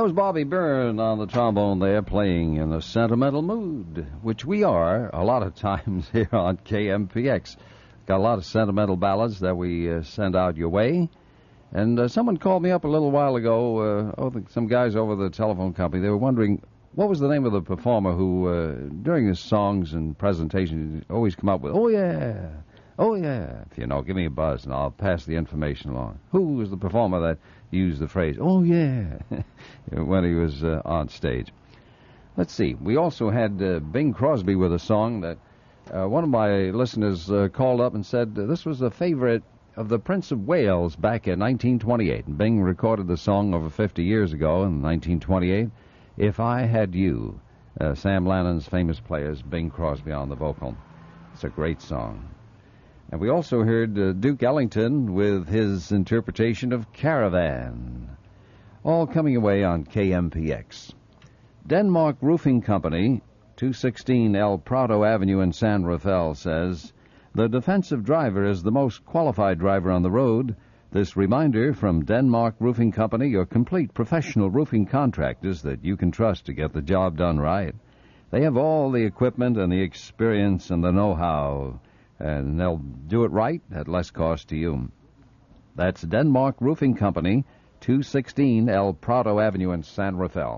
was Bobby Byrne on the trombone there, playing in a sentimental mood, which we are a lot of times here on KMPX. Got a lot of sentimental ballads that we send out your way. And someone called me up a little while ago, some guys over the telephone company. They were wondering what was the name of the performer who, during his songs and presentations, always come up with, "Oh, yeah, oh, yeah." If you know, give me a buzz, and I'll pass the information along. Who was the performer that used the phrase, "Oh, yeah," when he was on stage? Let's see. We also had Bing Crosby with a song that one of my listeners called up and said this was a favorite of the Prince of Wales back in 1928. And Bing recorded the song over 50 years ago in 1928, "If I Had You." Sam Lannon's famous players, Bing Crosby on the vocal. It's a great song. And we also heard Duke Ellington with his interpretation of Caravan. All coming away on KMPX. Denmark Roofing Company, 216 El Prado Avenue in San Rafael, says, "The defensive driver is the most qualified driver on the road. This reminder from Denmark Roofing Company, your complete professional roofing contractors that you can trust to get the job done right. They have all the equipment and the experience and the know-how, and they'll do it right at less cost to you." That's Denmark Roofing Company, 216 El Prado Avenue in San Rafael.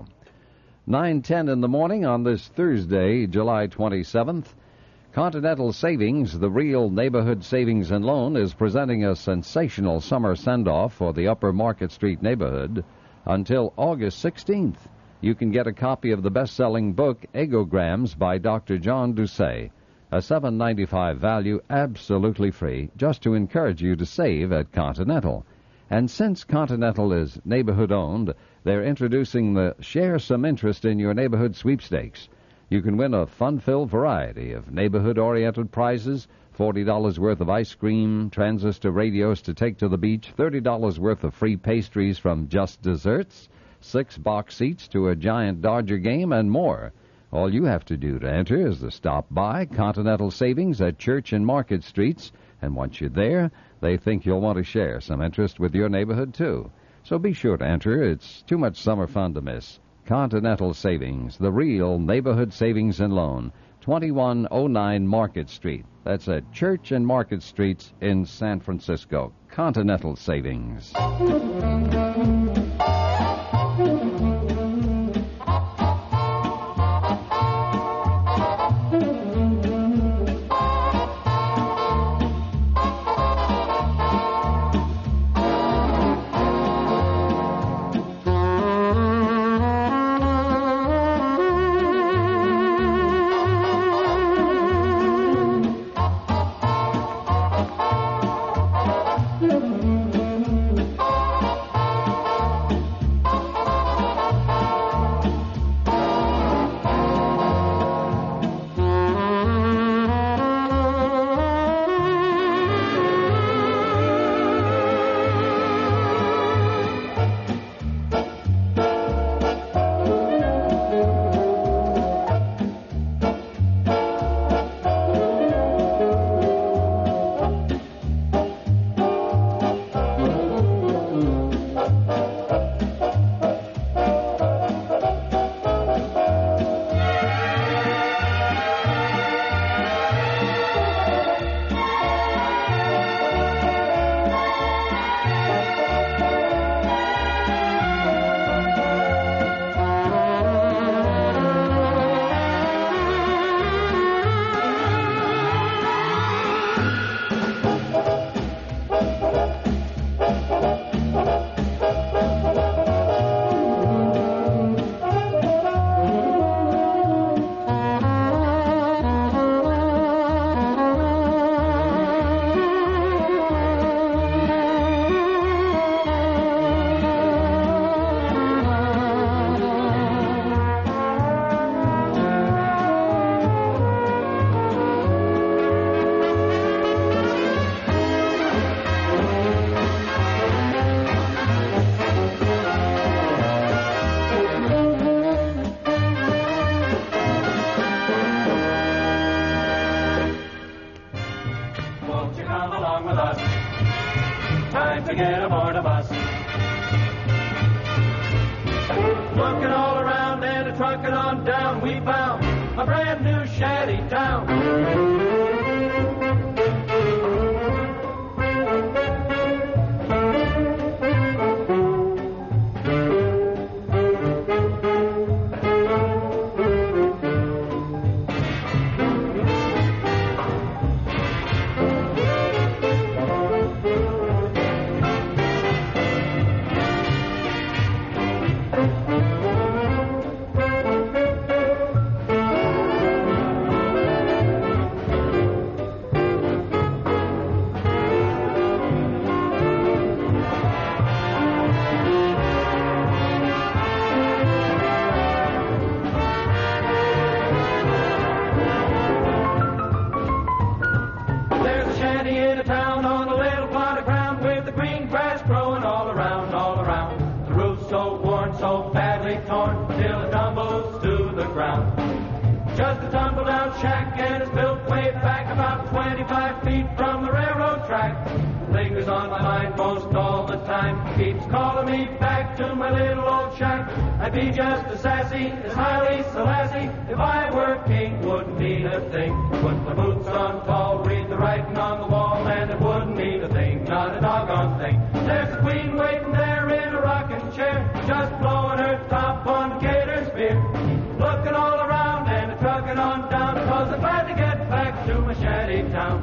9:10 in the morning on this Thursday, July 27th. Continental Savings, the real neighborhood savings and loan, is presenting a sensational summer send-off for the Upper Market Street neighborhood until August 16th. You can get a copy of the best-selling book, Egograms, by Dr. John Doucet. A $7.95 value, absolutely free, just to encourage you to save at Continental. And since Continental is neighborhood-owned, they're introducing the Share Some Interest in Your Neighborhood sweepstakes. You can win a fun-filled variety of neighborhood-oriented prizes, $40 worth of ice cream, transistor radios to take to the beach, $30 worth of free pastries from Just Desserts, 6 box seats to a Giant Dodger game, and more. All you have to do to enter is to stop by Continental Savings at Church and Market Streets, and once you're there, they think you'll want to share some interest with your neighborhood, too. So be sure to enter. It's too much summer fun to miss. Continental Savings, the real neighborhood savings and loan, 2109 Market Street. That's at Church and Market Streets in San Francisco. Continental Savings. to get aboard a bus. Shantytown. Just a tumble-down shack, and it's built way back about 25 feet from the railroad track. Lingers on my mind most all the time, keeps calling me back to my little old shack. I'd be just as sassy as Haile Selassie if I were king. Wouldn't need a thing. Put my boots on tall, read the writing on the wall, and it wouldn't need a thing, not a doggone thing. There's a queen waiting there in a rocking chair, just blowing her top on Gator's beer. Looking all around and trucking on down, 'cause I'm glad to get back to my shanty town.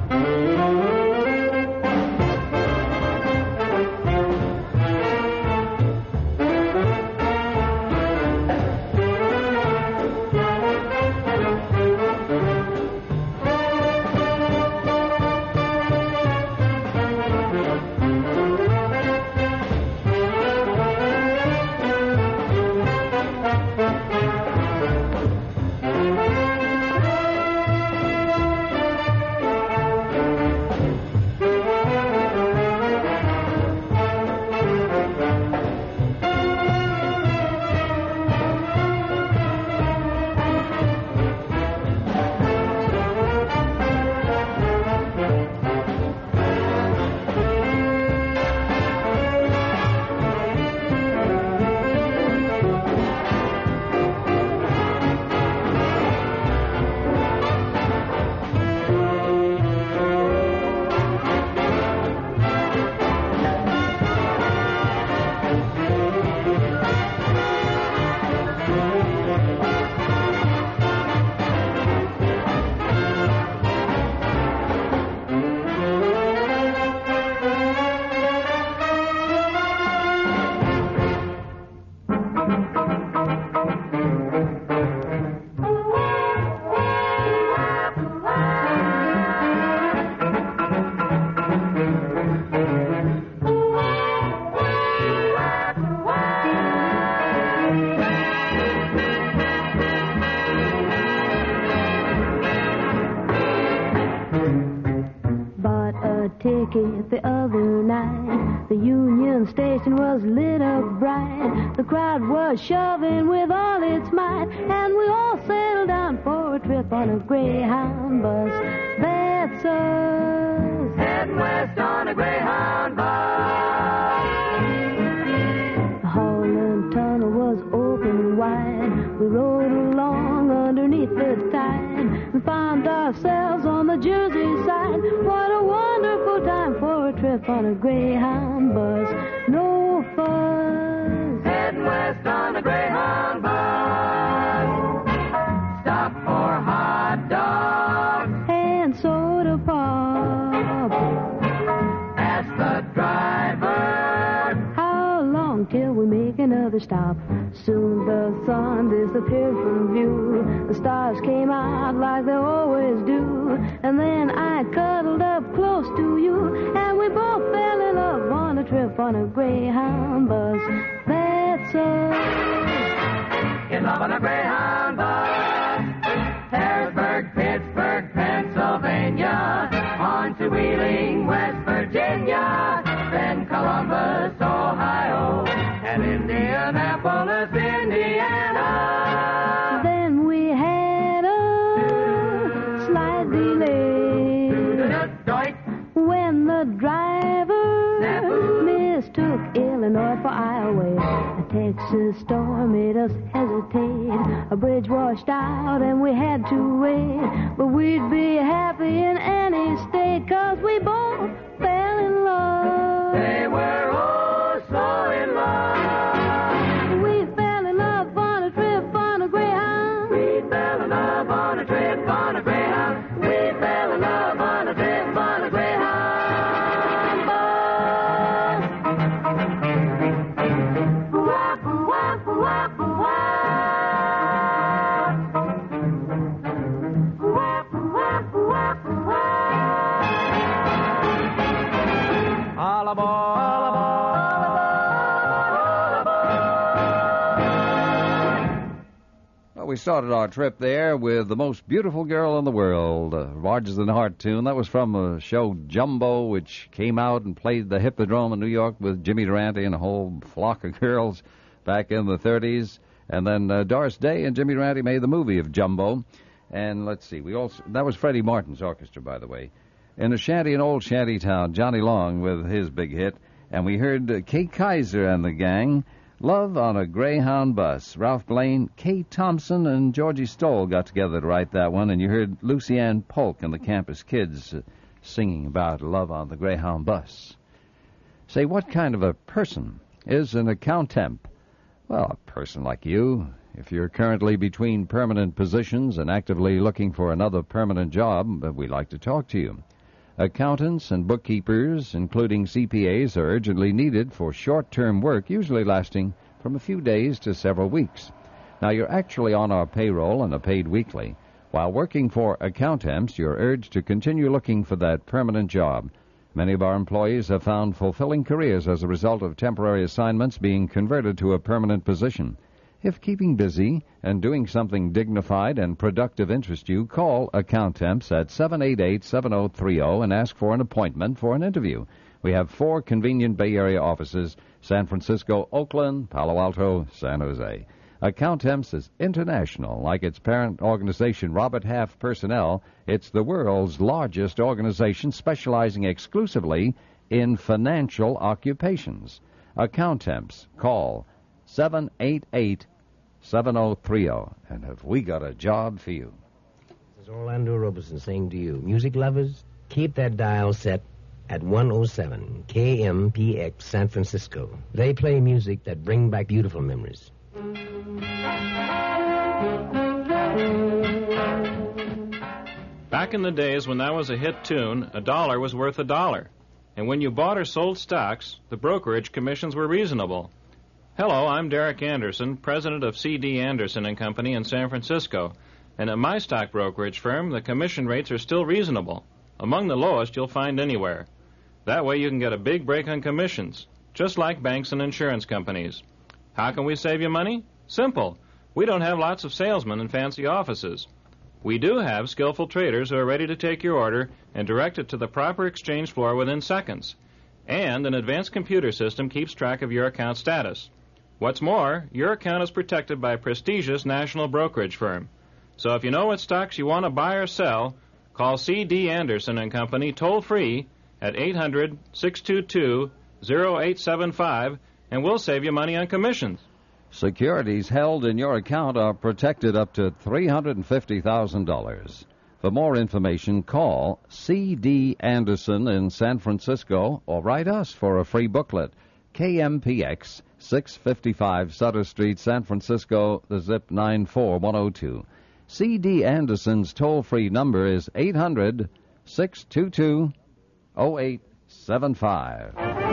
ticket the other night. The Union Station was lit up bright. The crowd was shoving with all its might, and we all settled down for a trip on a Greyhound bus. That's us, heading west on a Greyhound bus. The Holland Tunnel was open wide. We rode along underneath the tide and found ourselves on the Jersey side. What a wonderful time for a trip on a Greyhound bus. No fuss, heading west on a Greyhound bus. Stop for hot dogs and soda pop. Ask the driver how long till we make another stop. Soon the sun disappeared from view. The stars came out like they always do. And then I cuddled up close to you, and we both fell in love on a trip on a Greyhound bus. That's us, in love on a Greyhound bus. Harrisburg, Pittsburgh, Pennsylvania, on to Wheeling, West Virginia, then Columbus, Ohio, and Indianapolis, Indiana. Then we had a slight delay when the driver mistook Illinois for Iowa. A Texas storm made us hesitate. A bridge washed out and we had to wait. But we'd be happy in any state, 'cause we both fell in love. They were oh so in love. We fell in love on a trip on a Greyhound. We fell in love on a trip on a Greyhound. We fell in love on a trip on a Greyhound bus. Wah, wah, wah, wah. Wah, wah, wah, wah. All aboard. Well, we started our trip there with The Most Beautiful Girl in the World, Larger Than Heart tune. That was from a show Jumbo, which came out and played the Hippodrome in New York with Jimmy Durante and a whole flock of girls back in the 30s. And then Doris Day and Jimmy Durante made the movie of Jumbo. And let's see, that was Freddie Martin's orchestra, by the way. In a shanty in old shanty town, Johnny Long with his big hit. And we heard Kay Kaiser and the gang, Love on a Greyhound Bus. Ralph Blaine, Kay Thompson, and Georgie Stoll got together to write that one. And you heard Lucianne Polk and the Campus Kids singing about Love on the Greyhound Bus. Say, what kind of a person is an account temp? Well, a person like you. If you're currently between permanent positions and actively looking for another permanent job, we'd like to talk to you. Accountants and bookkeepers, including CPAs, are urgently needed for short-term work, usually lasting from a few days to several weeks. Now, you're actually on our payroll and are paid weekly. While working for accountants, you're urged to continue looking for that permanent job. Many of our employees have found fulfilling careers as a result of temporary assignments being converted to a permanent position. If keeping busy and doing something dignified and productive interests you, call Account Temps at 788-7030 and ask for an appointment for an interview. We have 4 convenient Bay Area offices: San Francisco, Oakland, Palo Alto, San Jose. Account Temps is international. Like its parent organization, Robert Half Personnel, it's the world's largest organization specializing exclusively in financial occupations. Account Temps, call 788-7030. And have we got a job for you? This is Orlando Roberson saying to you, music lovers, keep that dial set at 107 KMPX San Francisco. They play music that bring back beautiful memories. Back in the days when that was a hit tune, $1 was worth $1. And when you bought or sold stocks, the brokerage commissions were reasonable. Hello, I'm Derek Anderson, president of C.D. Anderson and Company in San Francisco. And at my stock brokerage firm, the commission rates are still reasonable, among the lowest you'll find anywhere. That way you can get a big break on commissions, just like banks and insurance companies. How can we save you money? Simple. We don't have lots of salesmen in fancy offices. We do have skillful traders who are ready to take your order and direct it to the proper exchange floor within seconds. And an advanced computer system keeps track of your account status. What's more, your account is protected by a prestigious national brokerage firm. So if you know what stocks you want to buy or sell, call C.D. Anderson and Company toll-free at 800-622-0875, and we'll save you money on commissions. Securities held in your account are protected up to $350,000. For more information, call C.D. Anderson in San Francisco or write us for a free booklet. KMPX, 655 Sutter Street, San Francisco, the zip 94102. C.D. Anderson's toll-free number is 800-622-0875.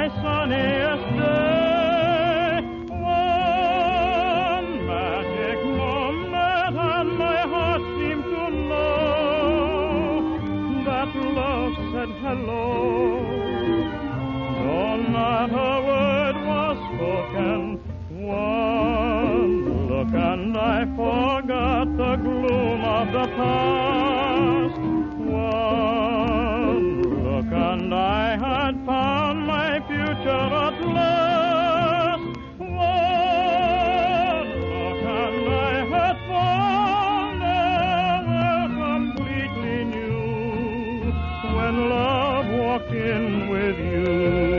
my sunniest day. One magic moment and my heart seemed to know that love said hello. No, not a word was spoken. One look and I forgot the gloom of the past. One look and I had found my future at last. One look and I had found a world completely new when love walked in with you.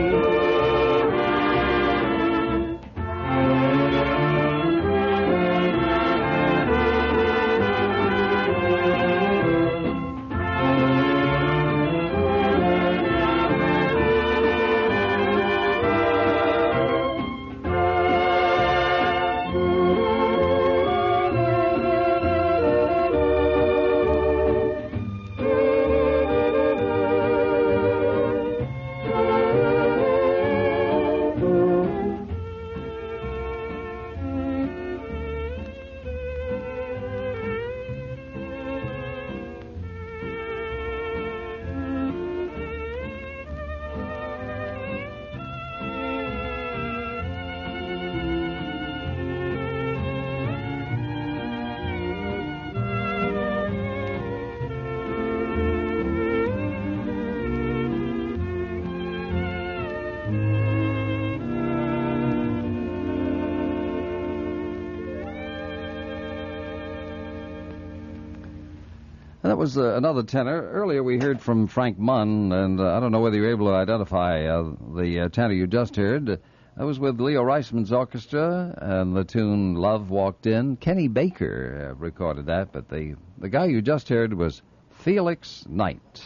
That was another tenor. Earlier we heard from Frank Munn, and I don't know whether you're able to identify the tenor you just heard. That was with Leo Reisman's orchestra, and the tune Love Walked In. Kenny Baker recorded that, but the guy you just heard was Felix Knight,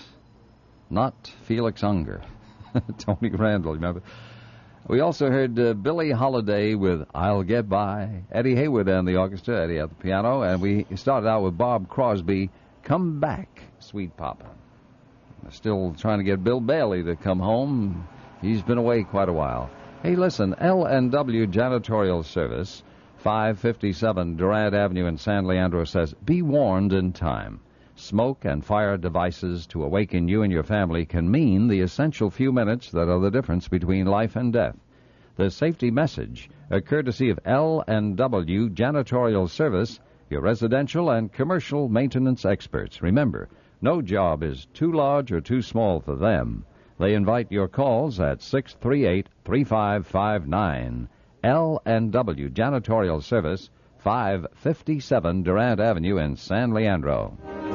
not Felix Unger. Tony Randall, remember? We also heard Billie Holiday with I'll Get By, Eddie Hayward and the orchestra, Eddie at the piano, and we started out with Bob Crosby, Come Back, Sweet Papa. Still trying to get Bill Bailey to come home. He's been away quite a while. Hey, listen, L&W Janitorial Service, 557 Durant Avenue in San Leandro says, be warned in time. Smoke and fire devices to awaken you and your family can mean the essential few minutes that are the difference between life and death. The safety message, a courtesy of L&W Janitorial Service, your residential and commercial maintenance experts. Remember, no job is too large or too small for them. They invite your calls at 638-3559. L&W Janitorial Service, 557 Durant Avenue in San Leandro.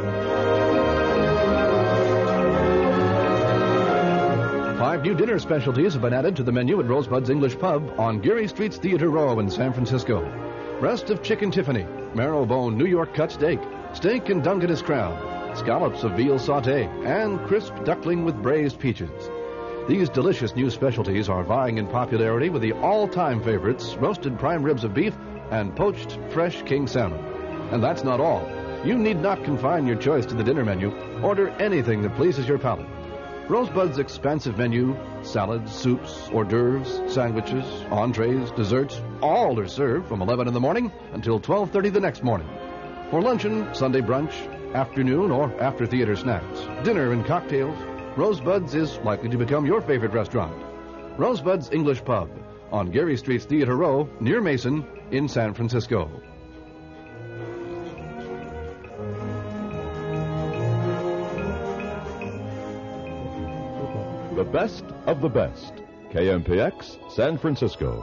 5 new dinner specialties have been added to the menu at Rosebud's English Pub on Geary Street's Theater Row in San Francisco. Breast of chicken Tiffany, marrow bone New York cut steak and Dungeness crown, scallops of veal sauté, and crisp duckling with braised peaches. These delicious new specialties are vying in popularity with the all-time favorites, roasted prime ribs of beef and poached fresh king salmon. And that's not all. You need not confine your choice to the dinner menu. Order anything that pleases your palate. Rosebud's expansive menu, salads, soups, hors d'oeuvres, sandwiches, entrees, desserts, all are served from 11 in the morning until 12:30 the next morning. For luncheon, Sunday brunch, afternoon or after theater snacks, dinner and cocktails, Rosebud's is likely to become your favorite restaurant. Rosebud's English Pub on Geary Street's Theater Row near Mason in San Francisco. The best of the best. KMPX, San Francisco.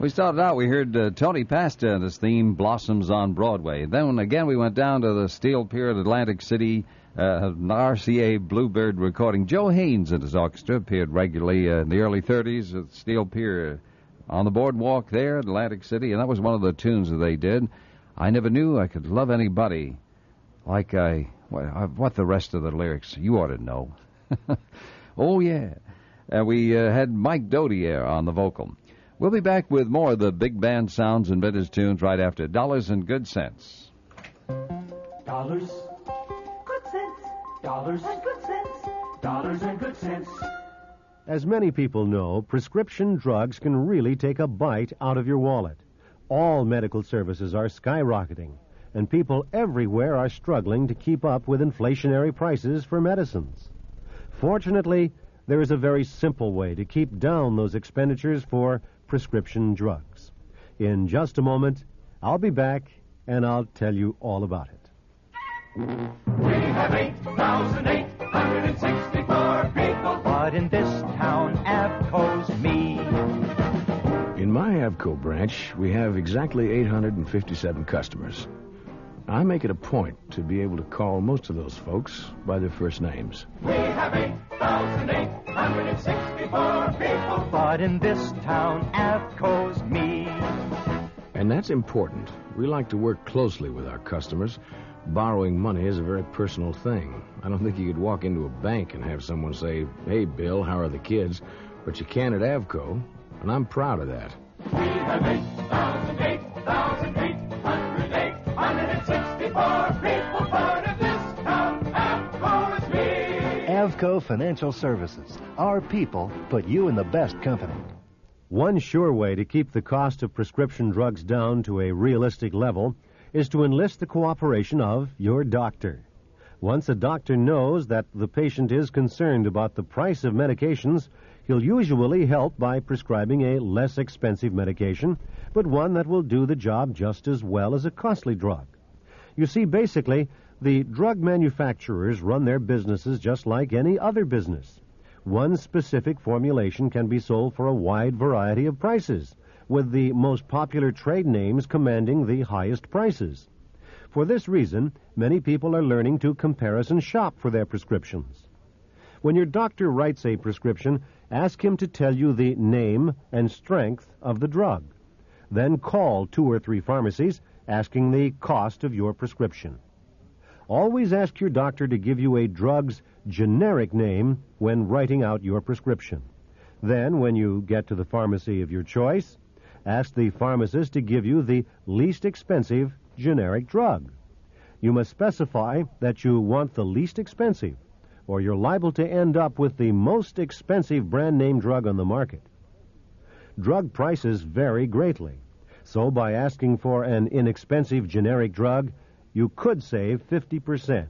We started out, we heard Tony Pasta and his theme, Blossoms on Broadway. Then again, we went down to the Steel Pier at Atlantic City, an RCA Bluebird recording. Joe Haynes and his orchestra appeared regularly in the early 30s at Steel Pier on the boardwalk there at Atlantic City, and that was one of the tunes that they did. I never knew I could love anybody like what the rest of the lyrics, you ought to know. Oh, yeah. We had Mike Dodier on the vocal. We'll be back with more of the big band sounds and vintage tunes right after Dollars and Good Cents. Dollars, good cents. Dollars and good cents. Dollars and good cents. As many people know, prescription drugs can really take a bite out of your wallet. All medical services are skyrocketing, and people everywhere are struggling to keep up with inflationary prices for medicines. Fortunately, there is a very simple way to keep down those expenditures for prescription drugs. In just a moment, I'll be back, and I'll tell you all about it. We have 8,864 people. But in this town, Avco's me. In my Avco branch, we have exactly 857 customers. I make it a point to be able to call most of those folks by their first names. We have 8,864 people. But in this town, Avco's me. And that's important. We like to work closely with our customers. Borrowing money is a very personal thing. I don't think you could walk into a bank and have someone say, "Hey, Bill, how are the kids?" But you can at Avco, and I'm proud of that. We have 8,864 people. But in this town, Avco is me. Avco Financial Services. Our people put you in the best company. One sure way to keep the cost of prescription drugs down to a realistic level is to enlist the cooperation of your doctor. Once a doctor knows that the patient is concerned about the price of medications, he'll usually help by prescribing a less expensive medication, but one that will do the job just as well as a costly drug. You see, basically, the drug manufacturers run their businesses just like any other business. One specific formulation can be sold for a wide variety of prices, with the most popular trade names commanding the highest prices. For this reason, many people are learning to comparison shop for their prescriptions. When your doctor writes a prescription, ask him to tell you the name and strength of the drug. Then call 2 or 3 pharmacies asking the cost of your prescription. Always ask your doctor to give you a drug's generic name when writing out your prescription. Then, when you get to the pharmacy of your choice, ask the pharmacist to give you the least expensive generic drug. You must specify that you want the least expensive, or you're liable to end up with the most expensive brand-name drug on the market. Drug prices vary greatly, so by asking for an inexpensive generic drug, you could save 50%.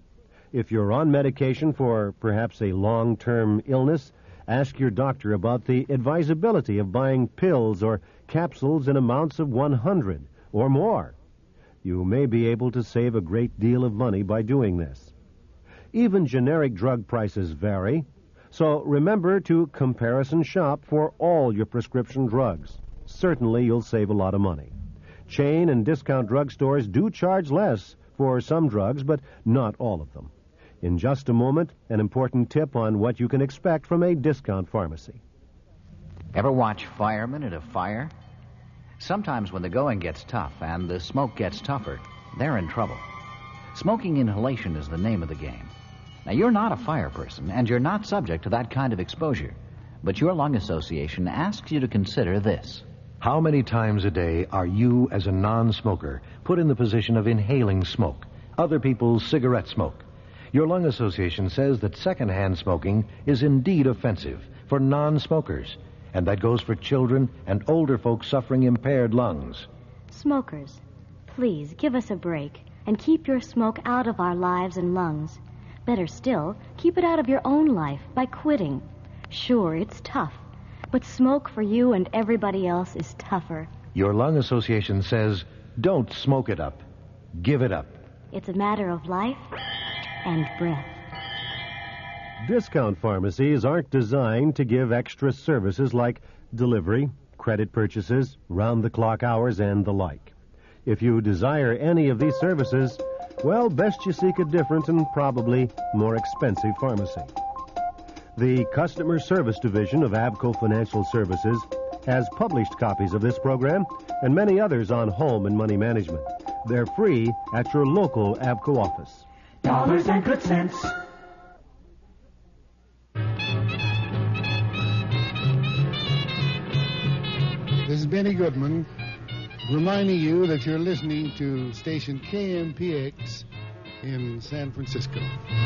If you're on medication for perhaps a long-term illness, ask your doctor about the advisability of buying pills or capsules in amounts of 100 or more. You may be able to save a great deal of money by doing this. Even generic drug prices vary, so remember to comparison shop for all your prescription drugs. Certainly you'll save a lot of money. Chain and discount drugstores do charge less for some drugs, but not all of them. In just a moment, an important tip on what you can expect from a discount pharmacy. Ever watch firemen at a fire? Sometimes when the going gets tough and the smoke gets tougher, they're in trouble. Smoking inhalation is the name of the game. Now, you're not a fire person, and you're not subject to that kind of exposure, but your lung association asks you to consider this. How many times a day are you, as a non-smoker, put in the position of inhaling smoke, other people's cigarette smoke? Your lung association says that secondhand smoking is indeed offensive for non-smokers, and that goes for children and older folks suffering impaired lungs. Smokers, please give us a break and keep your smoke out of our lives and lungs. Better still, keep it out of your own life by quitting. Sure, it's tough, but smoke for you and everybody else is tougher. Your lung association says, don't smoke it up. Give it up. It's a matter of life and breath. Discount pharmacies aren't designed to give extra services like delivery, credit purchases, round-the-clock hours, and the like. If you desire any of these services, well, best you seek a different and probably more expensive pharmacy. The Customer Service Division of Avco Financial Services has published copies of this program and many others on home and money management. They're free at your local Avco office. Dollars and good sense. This is Benny Goodman reminding you that you're listening to station KMPX in San Francisco.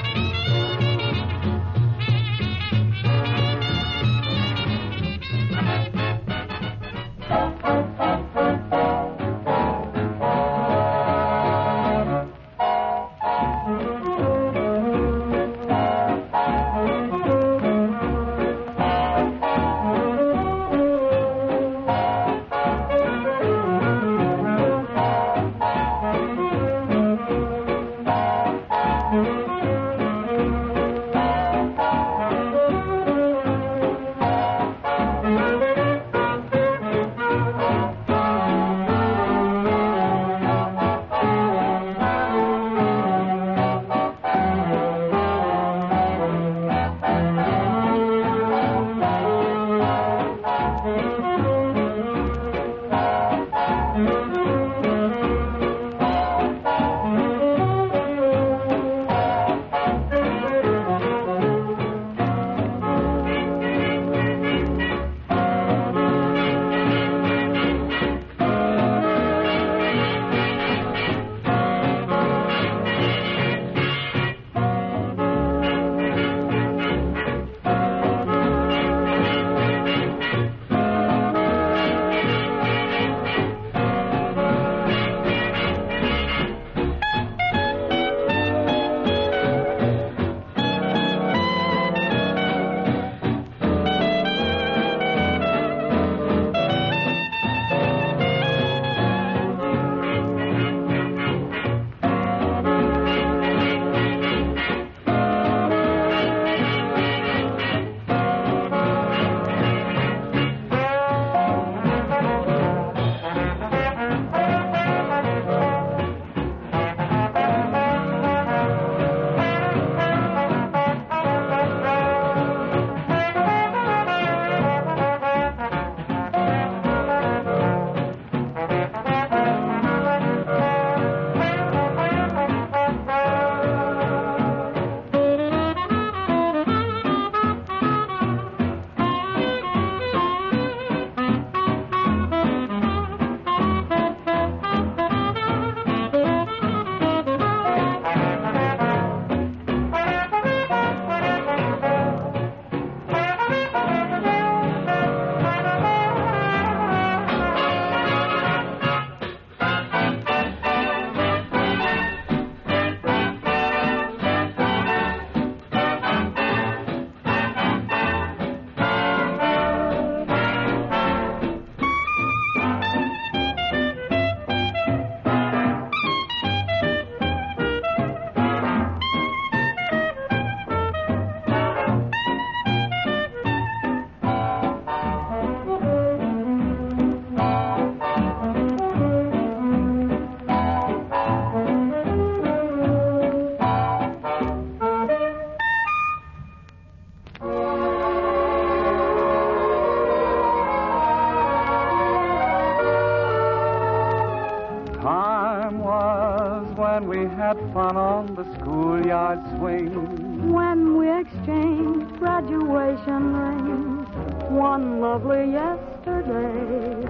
had fun on the schoolyard swing. When we exchanged graduation rings, one lovely yesterday.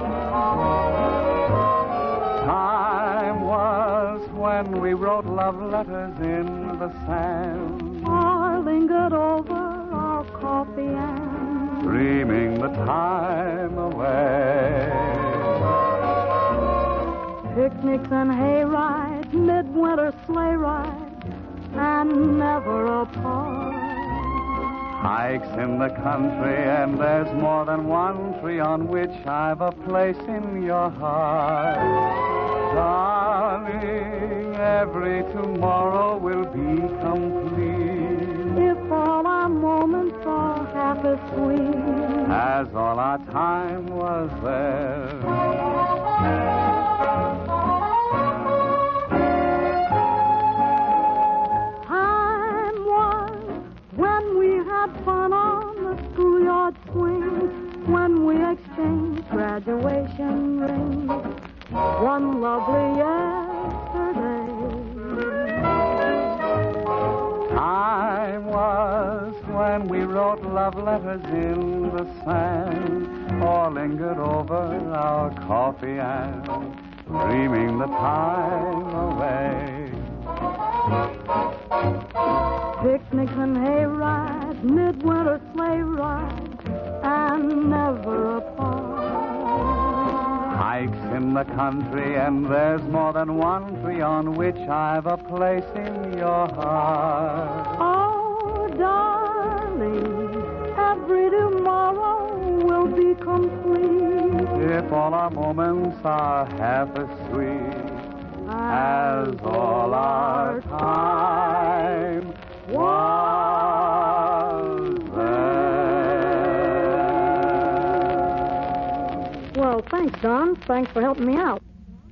Time was when we wrote love letters in the sand. Or lingered over our coffee and dreaming the time away. Picnics and hay rides, midwinter sleigh rides, and never apart. Hikes in the country, and there's more than one tree on which I've a place in your heart. Darling, every tomorrow will be complete if all our moments are half as sweet as all our time was there. Time was when we had fun on the schoolyard swing, when we exchanged graduation rings. One lovely yesterday. Time was when we wrote love letters in the sand, or lingered over our coffee and dreaming the time away. Picnics and hay rides, midwinter sleigh rides, and never apart. Hikes in the country, and there's more than one tree on which I've a place in your heart. Oh, darling, every tomorrow will be complete if all our moments are half as sweet as all our time was there. Well, thanks, Don. Thanks for helping me out.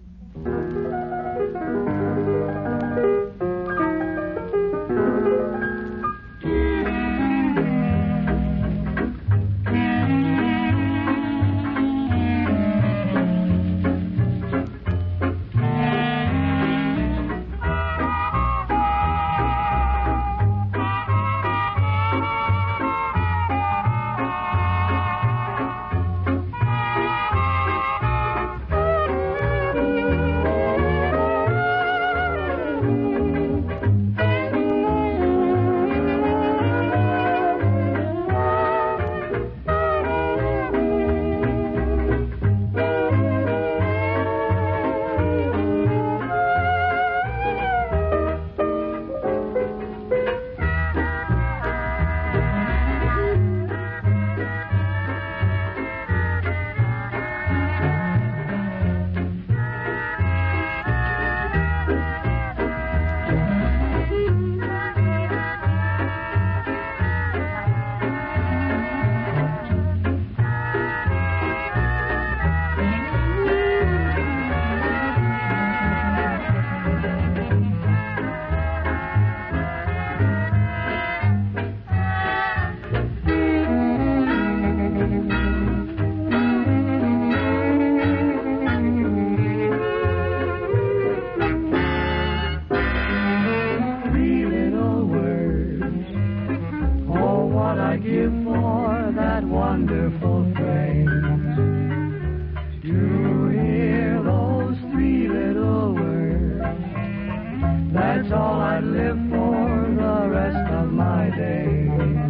That's all I'd live for the rest of my day.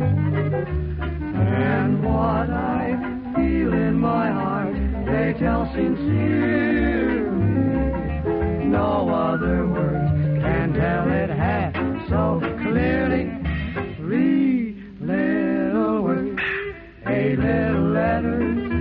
And what I feel in my heart, they tell sincerely. No other words can tell it half so clearly. 3 little words, 8 little letters,